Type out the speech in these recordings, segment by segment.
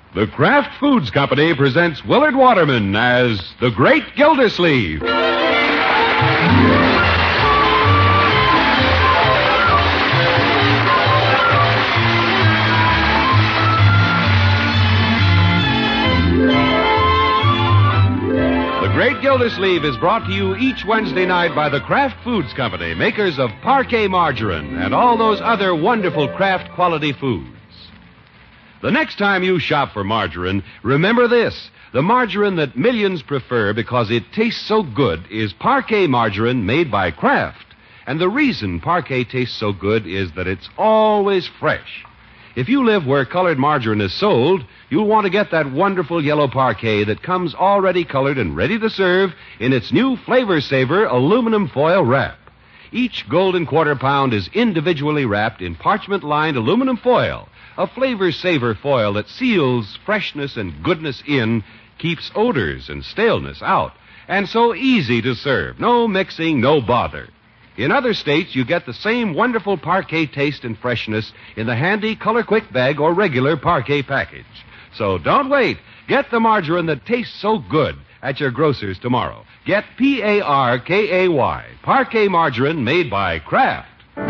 The Kraft Foods Company presents Willard Waterman as the Great Gildersleeve. The Great Gildersleeve is brought to you each Wednesday night by the Kraft Foods Company, makers of Parquet Margarine and all those other wonderful Kraft quality foods. The next time you shop for margarine, remember this. The margarine that millions prefer because it tastes so good is Parquet Margarine made by Kraft. And the reason Parquet tastes so good is that it's always fresh. If you live where colored margarine is sold, you'll want to get that wonderful yellow Parquet that comes already colored and ready to serve in its new Flavor Saver aluminum foil wrap. Each golden quarter pound is individually wrapped in parchment-lined aluminum foil, a Flavor Saver foil that seals freshness and goodness in, keeps odors and staleness out, and so easy to serve. No mixing, no bother. In other states, you get the same wonderful Parquet taste and freshness in the handy Color Quick bag or regular Parquet package. So don't wait. Get the margarine that tastes so good at your grocer's tomorrow. Get Parkay, Parquet Margarine made by Kraft.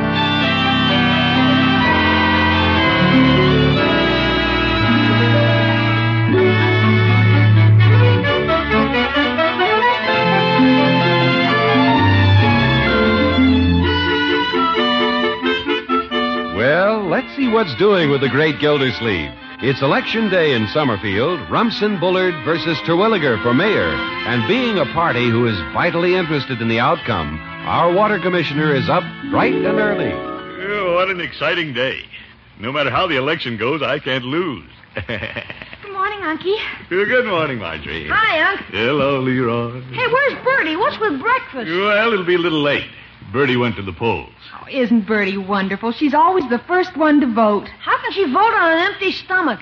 Well, let's see what's doing with the Great Gildersleeve. It's Election Day in Summerfield, Rumson Bullard versus Terwilliger for mayor. And being a party who is vitally interested in the outcome, our water commissioner is up bright and early. Oh, what an exciting day. No matter how the election goes, I can't lose. Good morning, Unky. Good morning, Marjorie. Hi, Unc. Hello, Leroy. Hey, where's Bertie? What's with breakfast? Well, it'll be a little late. Bertie went to the polls. Oh, isn't Bertie wonderful? She's always the first one to vote. How can she vote on an empty stomach?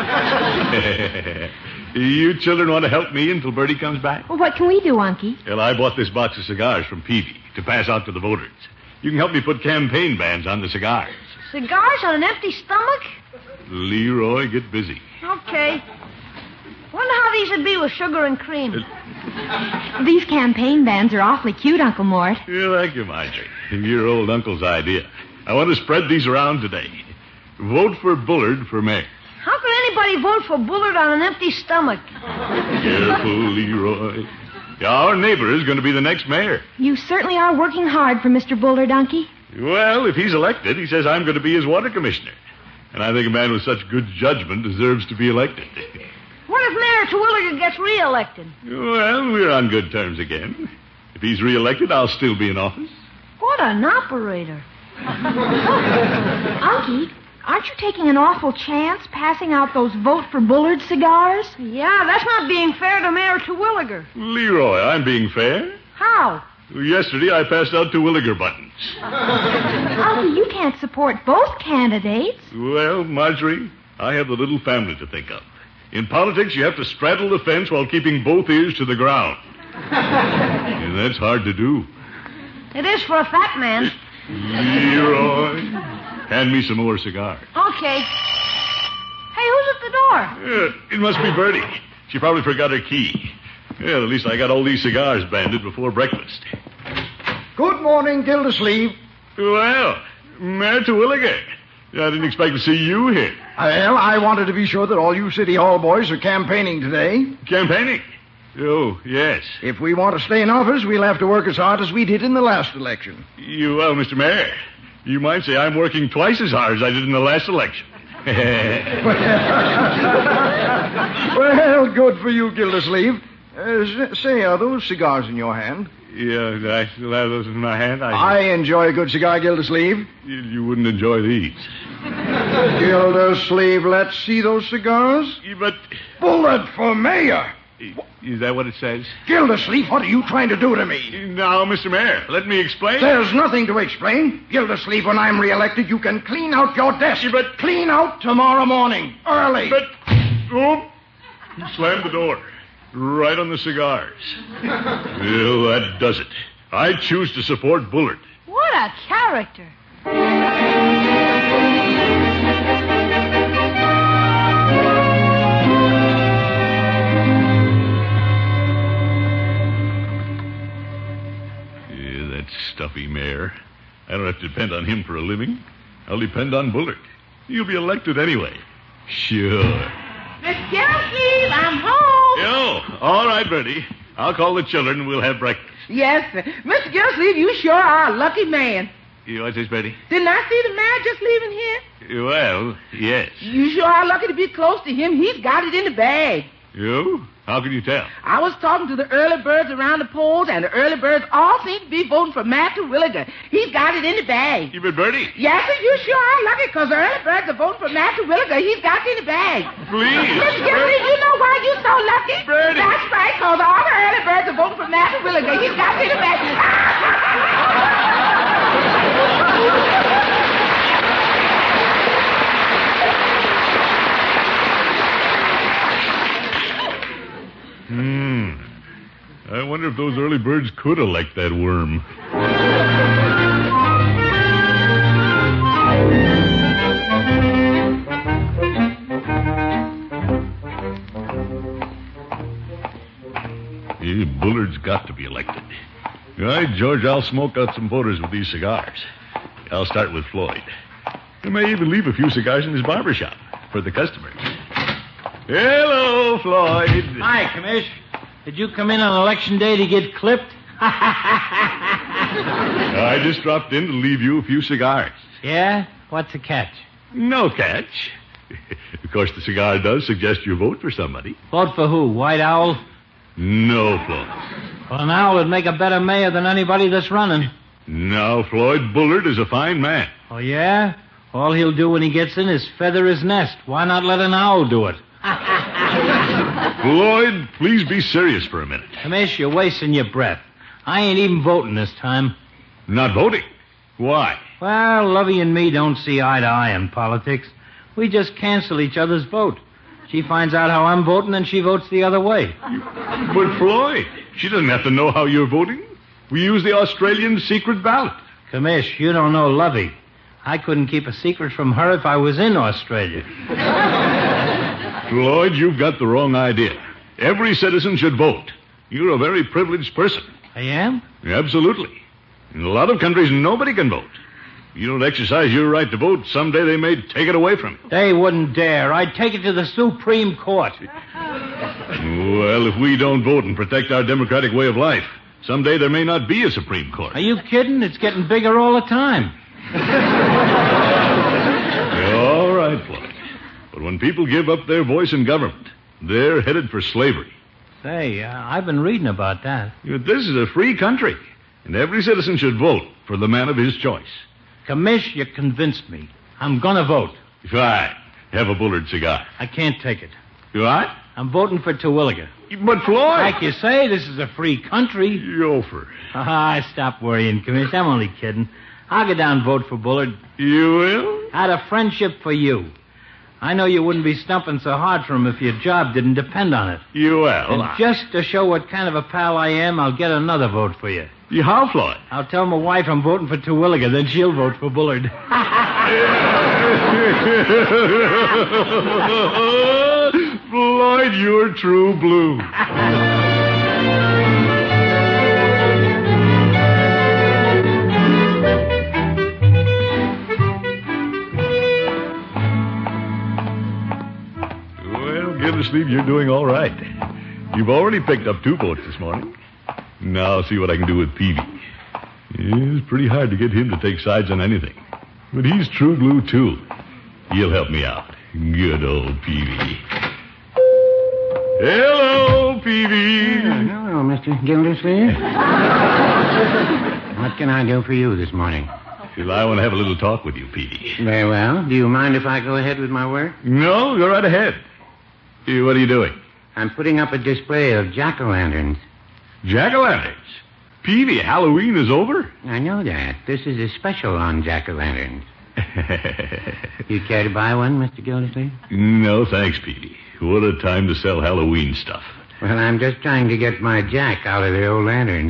You children want to help me until Bertie comes back? Well, what can we do, Unky? Well, I bought this box of cigars from Peavy to pass out to the voters. You can help me put campaign bans on the cigars. Cigars on an empty stomach? Leroy, get busy. Okay. Wonder how these would be with sugar and cream. These campaign bands are awfully cute, Uncle Mort. Yeah, thank you, Marjorie. Your old uncle's idea. I want to spread these around today. Vote for Bullard for mayor. How can anybody vote for Bullard on an empty stomach? Careful, Leroy. Our neighbor is going to be the next mayor. You certainly are working hard for Mr. Bullard, Unky. Well, if he's elected, he says I'm going to be his water commissioner. And I think a man with such good judgment deserves to be elected. What if Mayor Terwilliger gets reelected? Well, we're on good terms again. If he's reelected, I'll still be in office. What an operator. Unky, aren't you taking an awful chance passing out those Vote for Bullard cigars? Yeah, that's not being fair to Mayor Terwilliger. Leroy, I'm being fair. How? Yesterday, I passed out Terwilliger buttons. Unky, you can't support both candidates. Well, Marjorie, I have the little family to think of. In politics, you have to straddle the fence while keeping both ears to the ground. And that's hard to do. It is for a fat man. Leroy, hand me some more cigars. Okay. Hey, who's at the door? It must be Bertie. She probably forgot her key. Well, at least I got all these cigars banded before breakfast. Good morning, Gildersleeve. Well, Mayor Terwilliger. I didn't expect to see you here. Well, I wanted to be sure that all you City Hall boys are campaigning today. Campaigning? Oh, yes. If we want to stay in office, we'll have to work as hard as we did in the last election. Well, Mr. Mayor, you might say I'm working twice as hard as I did in the last election. Well, good for you, Gildersleeve. Say, are those cigars in your hand? Yeah, I still have those in my hand. I enjoy a good cigar, Gildersleeve. You wouldn't enjoy these. Gildersleeve, let's see those cigars. But... Bullard for mayor. Is that what it says? Gildersleeve, what are you trying to do to me? Now, Mr. Mayor, let me explain. There's nothing to explain. Gildersleeve, when I'm reelected, you can clean out your desk. But... Clean out tomorrow morning, early. But... Oh, he slammed the door. Right on the cigars. Well, that does it. I choose to support Bullard. What a character. depend on him for a living. I'll depend on Bullard. He'll be elected anyway. Sure. Miss Gildersleeve, I'm home. Yo, all right, Bertie. I'll call the children and we'll have breakfast. Yes, sir. Mr. Gildersleeve, you sure are a lucky man. What's this, Bertie? Didn't I see the man just leaving here? Well, yes. You sure are lucky to be close to him. He's got it in the bag. You? How can you tell? I was talking to the early birds around the polls, and the early birds all seem to be voting for Matt Terwilliger. He's got it in the bag. You been Bertie? Yes, sir, you sure are lucky, because the early birds are voting for Matt Terwilliger. He's got it in the bag. Please. Miss Gildersleeve, you know why you're so lucky? Bertie. That's right, because all the early birds are voting for Matt Terwilliger. He's got it in the bag. I wonder if those early birds could elect that worm. Bullard's got to be elected. All right, George, I'll smoke out some voters with these cigars. I'll start with Floyd. I may even leave a few cigars in his barber shop for the customers. Hello, Floyd. Hi, Commish. Did you come in on election day to get clipped? I just dropped in to leave you a few cigars. Yeah? What's the catch? No catch. Of course, the cigar does suggest you vote for somebody. Vote for who? White Owl? No, Floyd. Well, an owl would make a better mayor than anybody that's running. No, Floyd. Bullard is a fine man. Oh, yeah? All he'll do when he gets in is feather his nest. Why not let an owl do it? Floyd, please be serious for a minute. Commish, you're wasting your breath. I ain't even voting this time. Not voting? Why? Well, Lovey and me don't see eye to eye in politics. We just cancel each other's vote. She finds out how I'm voting, and she votes the other way. But, Floyd, she doesn't have to know how you're voting. We use the Australian secret ballot. Commish, you don't know Lovey. I couldn't keep a secret from her if I was in Australia. Floyd, you've got the wrong idea. Every citizen should vote. You're a very privileged person. I am? Absolutely. In a lot of countries, nobody can vote. If you don't exercise your right to vote, someday they may take it away from you. They wouldn't dare. I'd take it to the Supreme Court. Well, if we don't vote and protect our democratic way of life, someday there may not be a Supreme Court. Are you kidding? It's getting bigger all the time. All right, Floyd. But when people give up their voice in government, they're headed for slavery. Say, I've been reading about that. This is a free country, and every citizen should vote for the man of his choice. Commish, you convinced me. I'm gonna vote. Fine. Have a Bullard cigar. I can't take it. What? I'm voting for Terwilliger. But, Floyd... Like you say, this is a free country. Yofer. Stop worrying, Commish. I'm only kidding. I'll go down and vote for Bullard. You will? Out of friendship for you. I know you wouldn't be stumping so hard for him if your job didn't depend on it. You will. And just to show what kind of a pal I am, I'll get another vote for you. How, Floyd? I'll tell my wife I'm voting for Terwilliger, then she'll vote for Bullard. Floyd, you're true blue. Gildersleeve, you're doing all right. You've already picked up 2 votes this morning. Now I'll see what I can do with Peavy. It's pretty hard to get him to take sides on anything. But he's true blue, too. He'll help me out. Good old Peavy. Hello, Peavy. Hello, Mr. Gildersleeve. What can I do for you this morning? Well, I want to have a little talk with you, Peavy. Very well. Do you mind if I go ahead with my work? No, go right ahead. What are you doing? I'm putting up a display of jack-o'-lanterns. Jack-o'-lanterns? Peavy, Halloween is over? I know that. This is a special on jack-o'-lanterns. You care to buy one, Mr. Gildersleeve? No, thanks, Peavy. What a time to sell Halloween stuff. Well, I'm just trying to get my jack out of the old lanterns.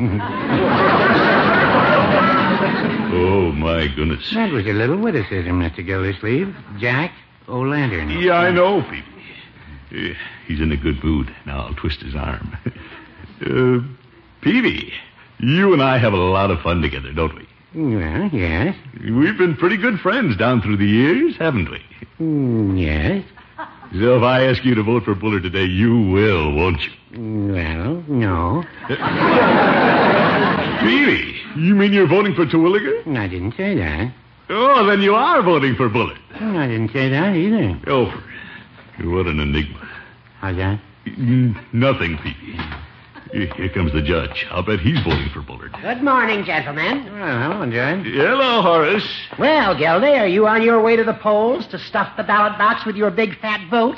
Oh, my goodness. That was a little witticism, Mr. Gildersleeve. Jack-o'-lantern. Yeah, I know, Peavy. He's in a good mood. Now I'll twist his arm. Peavy, you and I have a lot of fun together, don't we? Well, yes. We've been pretty good friends down through the years, haven't we? Yes. So if I ask you to vote for Bullard today, you will, won't you? Well, no. Really? You mean you're voting for Terwilliger? I didn't say that. Oh, then you are voting for Bullard. I didn't say that either. Oh, what an enigma. How's that? Nothing, Peavy. Here comes the judge. I'll bet he's voting for Bullard. Good morning, gentlemen. Well, hello, Judge. Hello, Horace. Well, Gildy, are you on your way to the polls to stuff the ballot box with your big fat vote?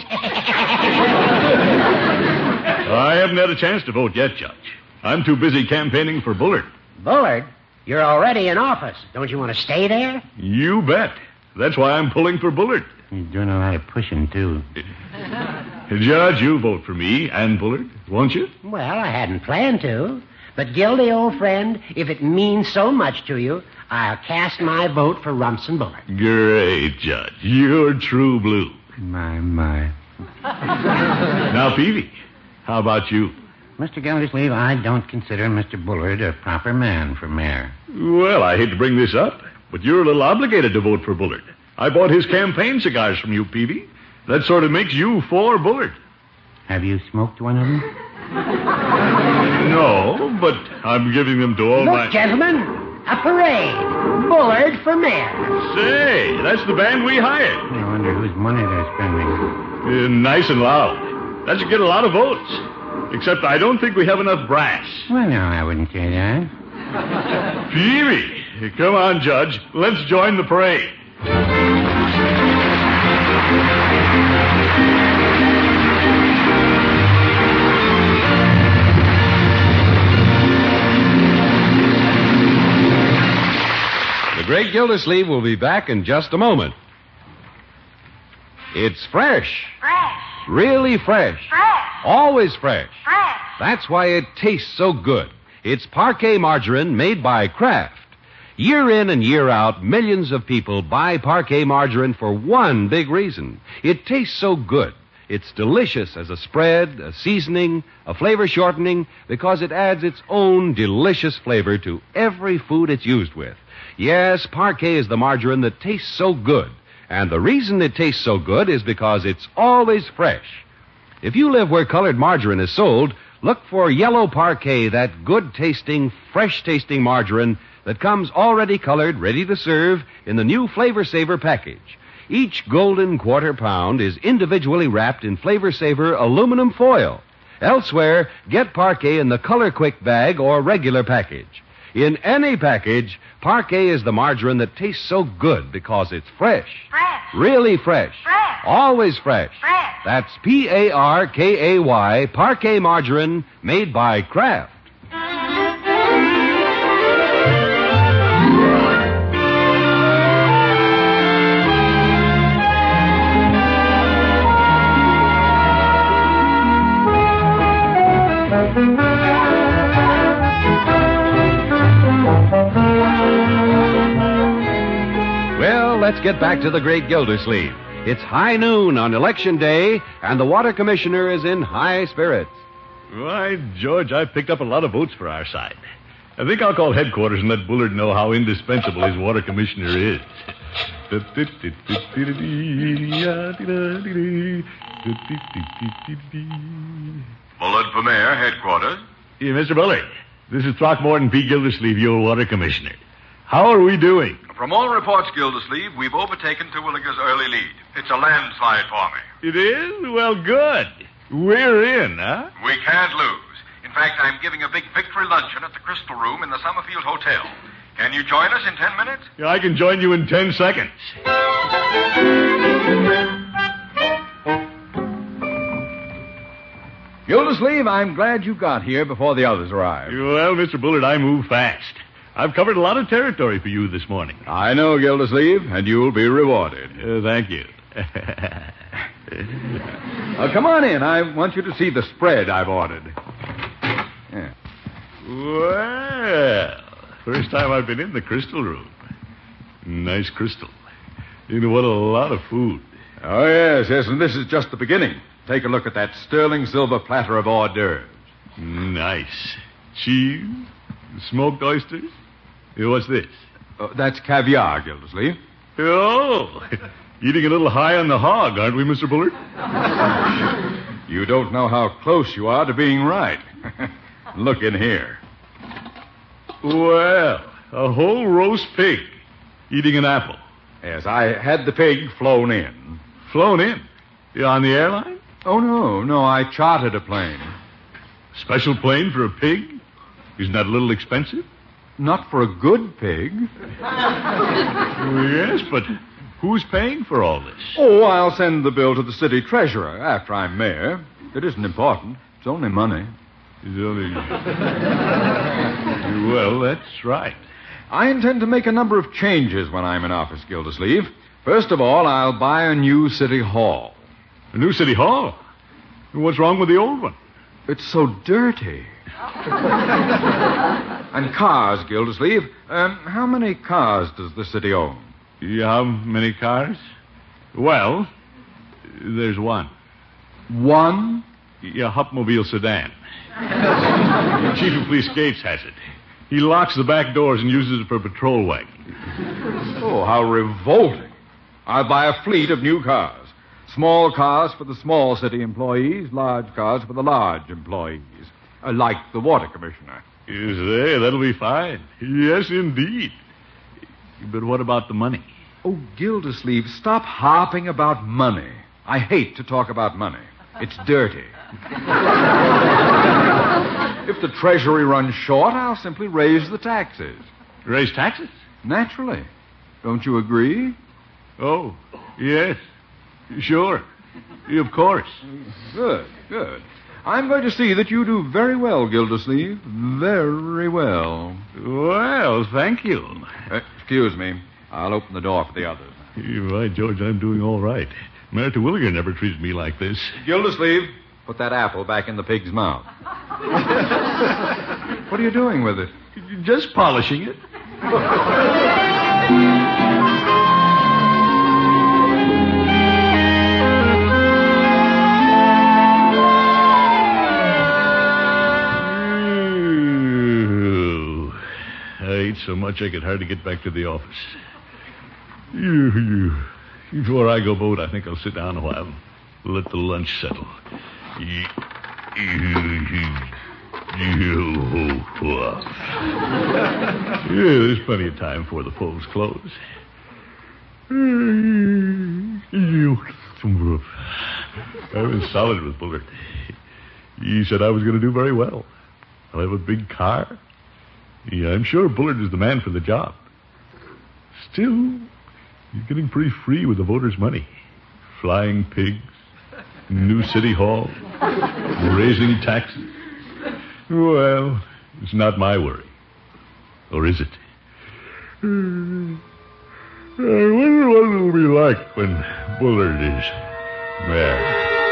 I haven't had a chance to vote yet, Judge. I'm too busy campaigning for Bullard. Bullard, you're already in office. Don't you want to stay there? You bet. That's why I'm pulling for Bullard. He's doing a lot of pushing, too. Judge, you'll vote for me and Bullard, won't you? Well, I hadn't planned to. But, Gildy, old friend, if it means so much to you, I'll cast my vote for Rumson Bullard. Great, Judge. You're true blue. My. Now, Peavy, how about you? Mr. Gildersleeve, I don't consider Mr. Bullard a proper man for mayor. Well, I hate to bring this up, but you're a little obligated to vote for Bullard. I bought his campaign cigars from you, Peavy. That sort of makes you for Bullard. Have you smoked one of them? No, but I'm giving them to all Look, gentlemen, a parade. Bullard for mayor. Say, that's the band we hired. I wonder whose money they're spending. Nice and loud. That should get a lot of votes. Except I don't think we have enough brass. Well, no, I wouldn't say that. Peavy, come on, Judge. Let's join the parade. The Great Gildersleeve will be back in just a moment. It's fresh. Fresh. Really fresh. Fresh. Always fresh. Fresh. That's why it tastes so good. It's Parquet margarine made by Kraft. Year in and year out, millions of people buy Parquet margarine for one big reason. It tastes so good. It's delicious as a spread, a seasoning, a flavor shortening, because it adds its own delicious flavor to every food it's used with. Yes, Parquet is the margarine that tastes so good. And the reason it tastes so good is because it's always fresh. If you live where colored margarine is sold, look for yellow Parquet, that good-tasting, fresh-tasting margarine that comes already colored, ready to serve in the new Flavor Saver package. Each golden quarter pound is individually wrapped in Flavor Saver aluminum foil. Elsewhere, get Parquet in the Color Quick bag or regular package. In any package, Parquet is the margarine that tastes so good because it's fresh. Fresh. Really fresh. Fresh. Always fresh. Fresh. That's Parkay, Parquet margarine made by Kraft. Well, let's get back to the Great Gildersleeve. It's high noon on Election Day, and the Water Commissioner is in high spirits. Why, George, I've picked up a lot of votes for our side. I think I'll call headquarters and let Bullard know how indispensable his water commissioner is. Bullard for mayor, headquarters. Yeah, Mr. Bullard, this is Throckmorton P. Gildersleeve, your water commissioner. How are we doing? From all reports, Gildersleeve, we've overtaken Terwilliger's early lead. It's a landslide for me. It is? Well, good. We're in, huh? We can't lose. In fact, I'm giving a big victory luncheon at the Crystal Room in the Summerfield Hotel. Can you join us in 10 minutes? Yeah, I can join you in 10 seconds. Gildersleeve, I'm glad you got here before the others arrived. Well, Mr. Bullard, I move fast. I've covered a lot of territory for you this morning. I know, Gildersleeve, and you'll be rewarded. Thank you. Come on in. I want you to see the spread I've ordered. Yeah. Well, first time I've been in the Crystal Room. Nice crystal. You know, what a lot of food. Oh, yes, and this is just the beginning. Take a look at that sterling silver platter of hors d'oeuvres. Nice. Cheese, smoked oysters. What's this? That's caviar, Gildersleeve. Oh, eating a little high on the hog, aren't we, Mr. Bullard? You don't know how close you are to being right. Look in here. Well, a whole roast pig eating an apple. Yes, I had the pig flown in. Flown in? You on the airline? Oh, no, I chartered a plane. Special plane for a pig? Isn't that a little expensive? Not for a good pig. Yes, but who's paying for all this? Oh, I'll send the bill to the city treasurer after I'm mayor. It isn't important. It's only money. It's only... Well, that's right. I intend to make a number of changes when I'm in office, Gildersleeve. First of all, I'll buy a new city hall. A new city hall? What's wrong with the old one? It's so dirty. And cars, Gildersleeve. How many cars does the city own? How many cars? Well, there's one. One? A Hupmobile sedan. The chief of police Gates has it. He locks the back doors and uses it for a patrol wagon. Oh, how revolting. I'll buy a fleet of new cars. Small cars for the small city employees, large cars for the large employees. Like the water commissioner. Yes, that'll be fine. Yes, indeed. But what about the money? Oh, Gildersleeve, stop harping about money. I hate to talk about money. It's dirty. If the Treasury runs short, I'll simply raise the taxes. Raise taxes? Naturally. Don't you agree? Oh, yes. Sure. Of course. Good. I'm going to see that you do very well, Gildersleeve. Very well. Well, thank you. Excuse me. I'll open the door for the others. You're right, George. I'm doing all right. Mayor Terwilliger never treated me like this. Gildersleeve, put that apple back in the pig's mouth. What are you doing with it? Just polishing it. I ate so much I could hardly get back to the office. Before I go boat, I think I'll sit down a while. Let the lunch settle. There's plenty of time before the polls close. I was solid with Bullard. He said I was going to do very well. I'll have a big car. Yeah, I'm sure Bullard is the man for the job. Still, he's getting pretty free with the voters' money. Flying pigs, new city hall, raising taxes. Well, it's not my worry. Or is it? I wonder what it'll be like when Bullard is mayor.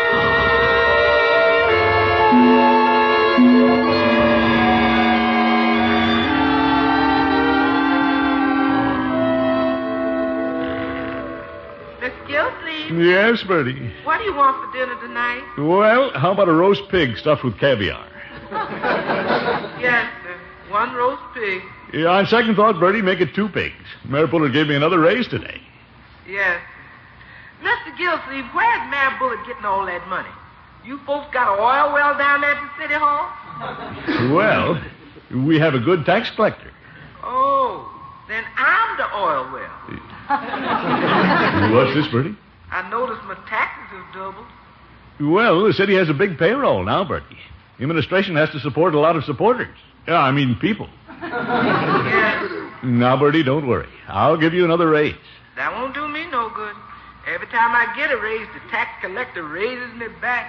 Yes, Bertie. What do you want for dinner tonight? Well, how about a roast pig stuffed with caviar? Yes, sir. One roast pig. Yeah, on second thought, Bertie, make it 2 pigs. Mayor Bullard gave me another raise today. Yes. Mr. Gildersleeve, where's Mayor Bullard getting all that money? You folks got an oil well down there at the City Hall? Well, we have a good tax collector. Oh, then I'm the oil well. What's this, Bertie? I noticed my taxes have doubled. Well, the city has a big payroll now, Bertie. The administration has to support a lot of supporters. Yeah, I mean people. Yes. Now, Bertie, don't worry. I'll give you another raise. That won't do me no good. Every time I get a raise, the tax collector raises me back.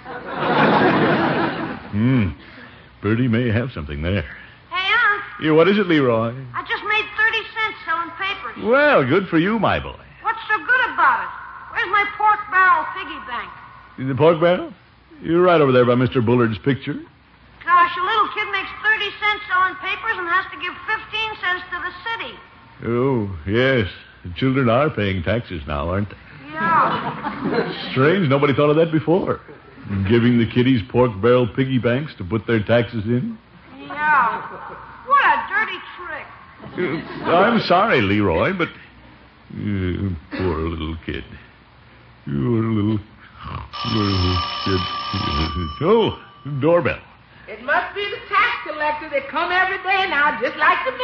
Bertie may have something there. Hey, Unc, Yeah, what is it, Leroy? I just made 30 cents selling papers. Well, good for you, my boy. What's so good about it? Where's my pork barrel piggy bank? The pork barrel? You're right over there by Mr. Bullard's picture. Gosh, a little kid makes 30 cents selling papers and has to give 15 cents to the city. Oh, yes. The children are paying taxes now, aren't they? Yeah. Strange, nobody thought of that before. Giving the kiddies pork barrel piggy banks to put their taxes in. Yeah. What a dirty trick. I'm sorry, Leroy, but... poor little kid. Poor little kid. Oh, doorbell. It must be the tax collector that come every day now, just like the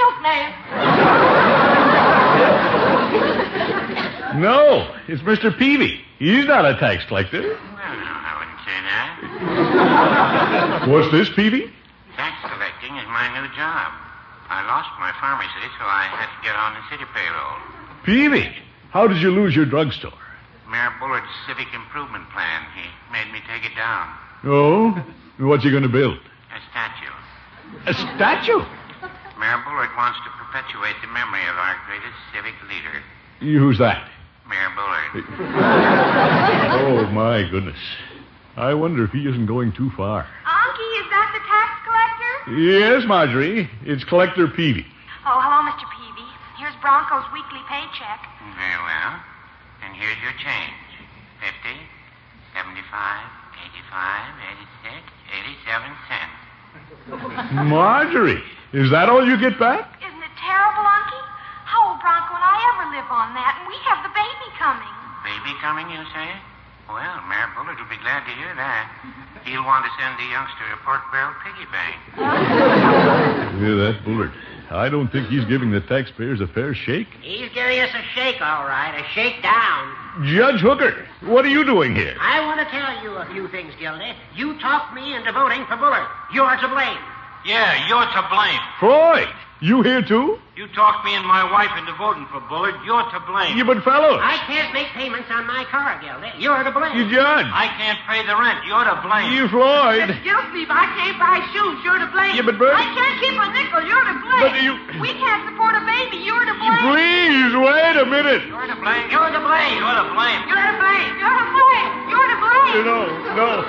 milkman. No, it's Mr. Peavy. He's not a tax collector. Well, I wouldn't say that. What's this, Peavy? Tax collecting is my new job. I lost my pharmacy, so I had to get on the city payroll. Peavy, how did you lose your drugstore? Mayor Bullard's civic improvement plan. He made me take it down. Oh? What's he going to build? A statue. A statue? Mayor Bullard wants to perpetuate the memory of our greatest civic leader, Who's that? Mayor Bullard. Oh, my goodness. I wonder if he isn't going too far. Unky, is that the tax collector? Yes, Marjorie. It's Collector Peavy. Oh, hello, Mr. Peavy. Here's Bronco's weekly paycheck. Very well. And here's your change. 50, 75, 85, 86, 87 cents. Marjorie, is that all you get back? Isn't it terrible, Unky? How will Bronco and I ever live on that? And we have the baby coming. Baby coming, you say? Well, Mayor Bullard will be glad to hear that. He'll want to send the youngster a pork barrel piggy bank. Yeah, that Bullard. I don't think he's giving the taxpayers a fair shake. He's giving us a shake, all right. A shake down. Judge Hooker, what are you doing here? I want to tell you a few things, Gildy. You talked me into voting for Bullard. You're to blame. Yeah, you're to blame. Floyd, you here too? You talked me and my wife into voting for Bullard. You're to blame. You but fellows. I can't make payments on my car, Gildy. You're to blame. You judge. I can't pay the rent. You're to blame. You Floyd. Mr. Gillsleeve, I can't buy shoes. You're to blame. Yeah, but Bert. I can't keep a nickel. You're to blame. But you... We can't support a baby. You're to blame. Please, wait a minute. You're to blame. You're to blame. You're to blame. You're to blame. You're to blame. You're to blame. No,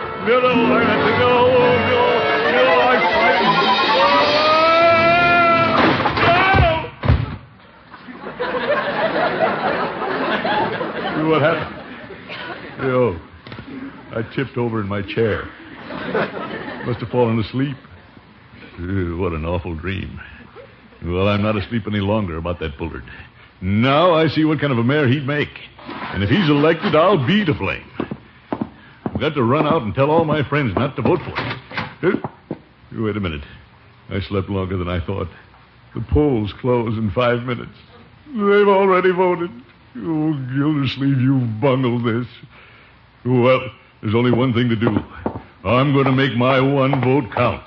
I'm fighting. What happened? Oh, I tipped over in my chair. Must have fallen asleep. What an awful dream. Well, I'm not asleep any longer about that Bullard. Now I see what kind of a mayor he'd make. And if he's elected, I'll be to blame. I've got to run out and tell all my friends not to vote for him. Wait a minute. I slept longer than I thought. The polls close in 5 minutes. They've already voted. Oh, Gildersleeve, you've bungled this. Well, there's only one thing to do. I'm going to make my one vote count.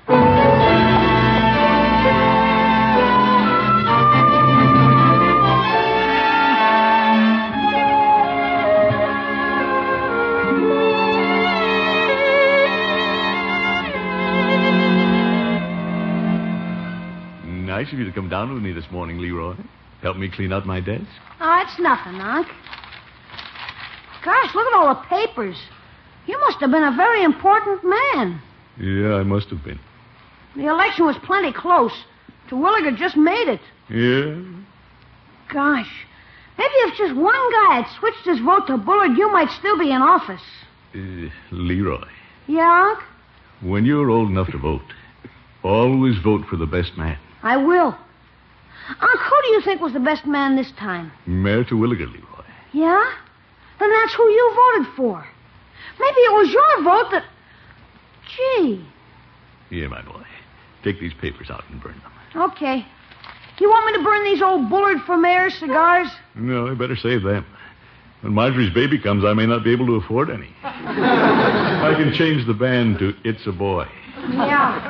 Nice of you to come down with me this morning, Leroy. Help me clean out my desk. Oh, it's nothing, Unc. Gosh, look at all the papers. You must have been a very important man. Yeah, I must have been. The election was plenty close. Terwilliger just made it. Yeah? Gosh, maybe if just one guy had switched his vote to Bullard, you might still be in office. Leroy. Yeah, Unc? When you're old enough to vote, always vote for the best man. I will. Unc, who do you think was the best man this time? Mayor Terwilliger, Leroy. Yeah? Then that's who you voted for. Maybe it was your vote that... Gee. Here, my boy. Take these papers out and burn them. Okay. You want me to burn these old Bullard for mayor cigars? No, I better save them. When Marjorie's baby comes, I may not be able to afford any. I can change the band to It's a Boy. Yeah.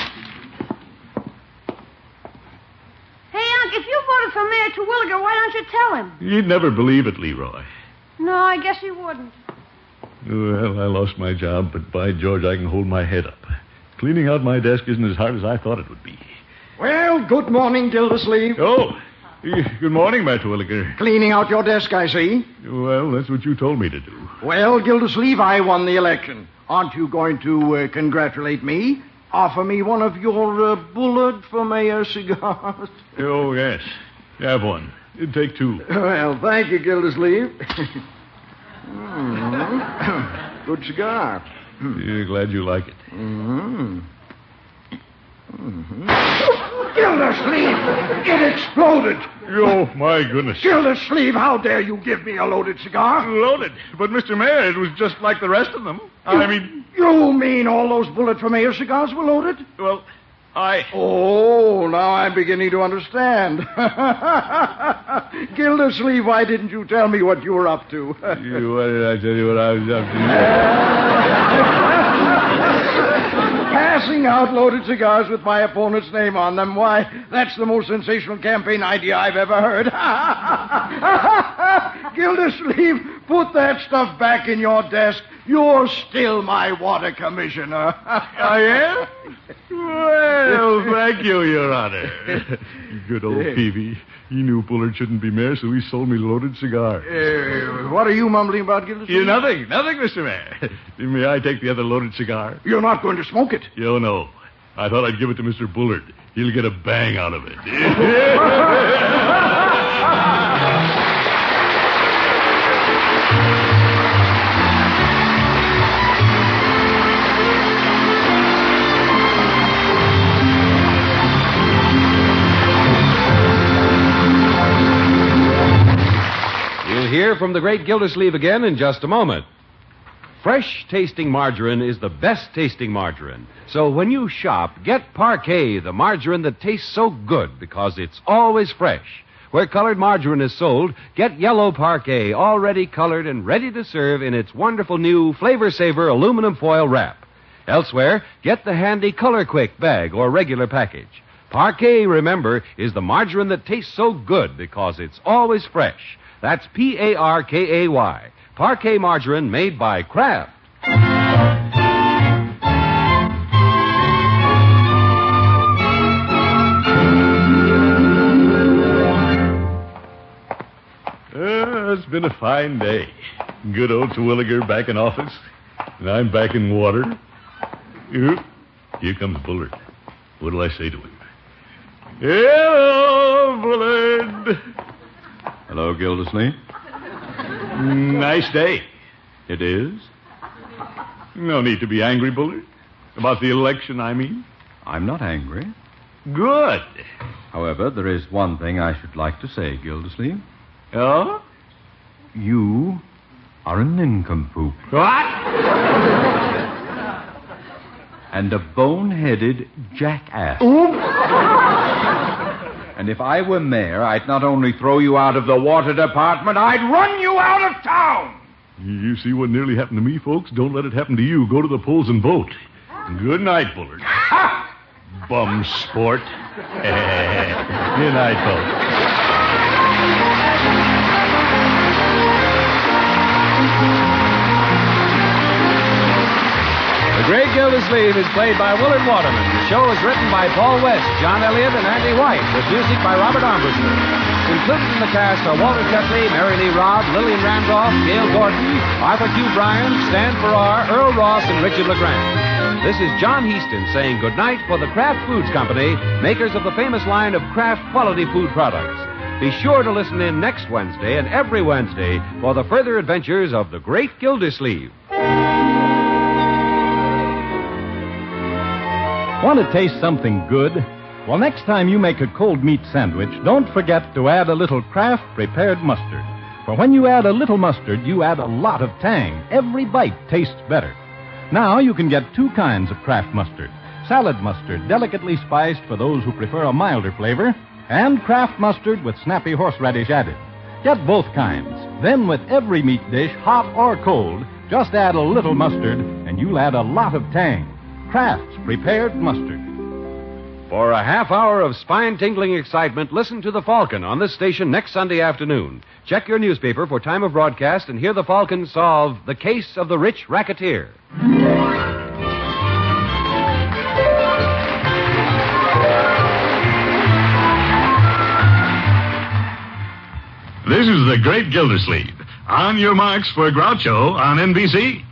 If you voted for Mayor Terwilliger, why don't you tell him? You'd never believe it, Leroy. No, I guess he wouldn't. Well, I lost my job, but by George, I can hold my head up. Cleaning out my desk isn't as hard as I thought it would be. Well, good morning, Gildersleeve. Oh, good morning, Mayor Terwilliger. Cleaning out your desk, I see. Well, that's what you told me to do. Well, Gildersleeve, I won the election. Aren't you going to congratulate me? Offer me one of your Bullard for mayor cigars? Oh, yes. Have one. It'd take two. Well, thank you, Gildersleeve. Good cigar. Glad you like it. Gildersleeve! It exploded! Oh, my goodness. Gildersleeve, how dare you give me a loaded cigar? Loaded. But, Mr. Mayor, it was just like the rest of them. You mean all those bullet for mayor cigars were loaded? Well, Oh, now I'm beginning to understand. Gildersleeve, why didn't you tell me what you were up to? What did I tell you what I was up to? Passing out loaded cigars with my opponent's name on them. Why, that's the most sensational campaign idea I've ever heard. Gildersleeve, put that stuff back in your desk. You're still my water commissioner. I am? Well, thank you, Your Honor. Good old Peavy. He knew Bullard shouldn't be mayor, so he sold me loaded cigars. What are you mumbling about, Gildersleeve? Nothing, Mr. Mayor. May I take the other loaded cigar? You're not going to smoke it? No. I thought I'd give it to Mr. Bullard. He'll get a bang out of it. Hear from the great Gildersleeve again in just a moment. Fresh-tasting margarine is the best-tasting margarine. So when you shop, get Parquet, the margarine that tastes so good because it's always fresh. Where colored margarine is sold, get yellow Parquet, already colored and ready to serve in its wonderful new Flavor Saver aluminum foil wrap. Elsewhere, get the handy Color Quick bag or regular package. Parquet, remember, is the margarine that tastes so good because it's always fresh. That's Parkay. Parquet margarine made by Kraft. It's been a fine day. Good old Terwilliger back in office, and I'm back in water. Here comes Bullard. What'll I say to him? Hello, Bullard. Hello, Gildersleeve. Nice day. It is? No need to be angry, Bullard. About the election, I mean. I'm not angry. Good. However, there is one thing I should like to say, Gildersleeve. Oh? You are a nincompoop. What? And a bone-headed jackass. And if I were mayor, I'd not only throw you out of the water department, I'd run you out of town. You see what nearly happened to me, folks? Don't let it happen to you. Go to the polls and vote. Good night, Bullard. Bum sport. Good night, folks. The Great Gildersleeve is played by Willard Waterman. The show is written by Paul West, John Elliott, and Andy White, with music by Robert Armbruster. Included in the cast are Walter Tetley, Mary Lee Robb, Lillian Randolph, Gail Gordon, Arthur Q. Bryan, Stan Farrar, Earl Ross, and Richard LeGrand. This is John Heaston saying goodnight for the Kraft Foods Company, makers of the famous line of Kraft quality food products. Be sure to listen in next Wednesday and every Wednesday for the further adventures of the Great Gildersleeve. Want to taste something good? Well, next time you make a cold meat sandwich, don't forget to add a little Kraft prepared mustard. For when you add a little mustard, you add a lot of tang. Every bite tastes better. Now you can get two kinds of Kraft mustard. Salad mustard, delicately spiced for those who prefer a milder flavor, and Kraft mustard with snappy horseradish added. Get both kinds. Then with every meat dish, hot or cold, just add a little mustard, and you'll add a lot of tang. Kraft's prepared mustard. For a half hour of spine-tingling excitement, listen to The Falcon on this station next Sunday afternoon. Check your newspaper for time of broadcast and hear the Falcon solve the case of the rich racketeer. This is the Great Gildersleeve. On your marks for Groucho on NBC.